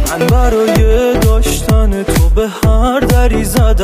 من برای داشتن تو به هر دری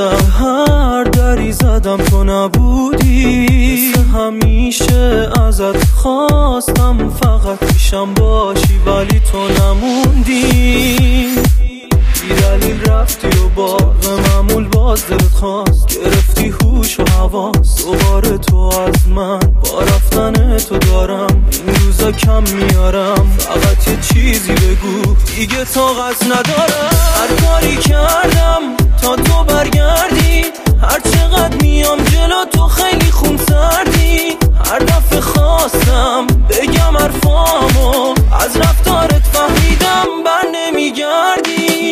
زدم تو نبودی. همیشه ازت خواستم فقط پیشم باشی ولی تو نموندی. بی دلیل رفتی و باغ معمول باز دلت خواست، گرفتی هوش و حواس دوباره تو از من. با رفتن تو دارم این روزا کم میارم، فقط یه چیزی بگو دیگه طاقت ندارم. هر کاری کردم تا تو برگردی، هر چقدر میام جلو تو خیلی خون سردی. هر دفعه خواستم بگم حرفامو، از رفتارت فهمیدم بر نمیگردی.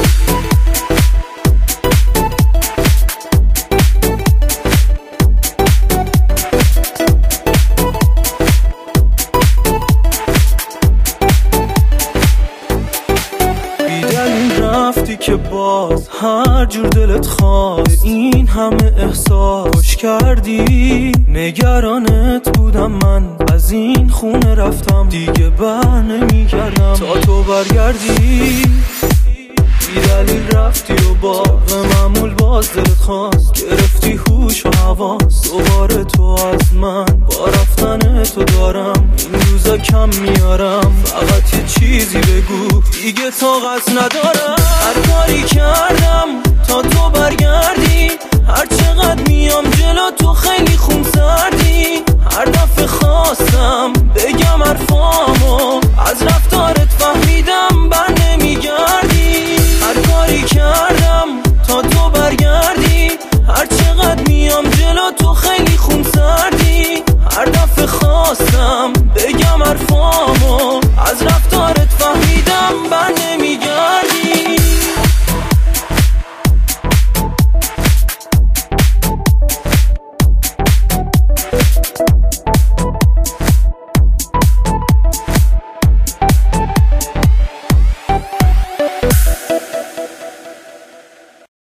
رفتی که باز هر جور دلت خواست این همه احساس خوش کردی. نگرانت بودم من از این خونه رفتم، دیگه بر نمیگردم تا تو برگردی. بی دلیل رفتی و باغ معمول باز دلت خواست، گرفتی هوش و حواس دوباره تو از من. با رفتن تو دارم این روزا کم میارم، فقط یه چیزی بگو دیگه طاقت ندارم. هر کاری کردم تا تو برگردی، هر چقدر میام جلو تو خیلی خون سردی. هر دفعه خواستم بگم حرفامو، از رفت